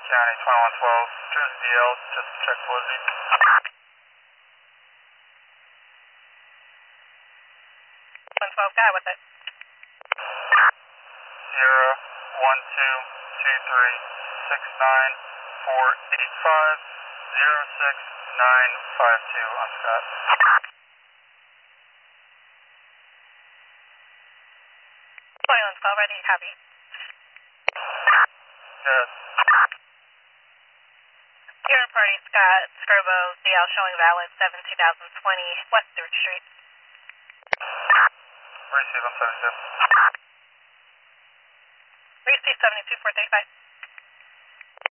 County 2112, Jersey DL, just check Lizzie. 112, guy, what's that? Sierra 12236948506952. I'm Scott. 2112, ready, copy. Yes. You're in party, Scott, Skirbo, DL showing valid 7-2020, West 3rd Street. Receive on 72. Receive 72435.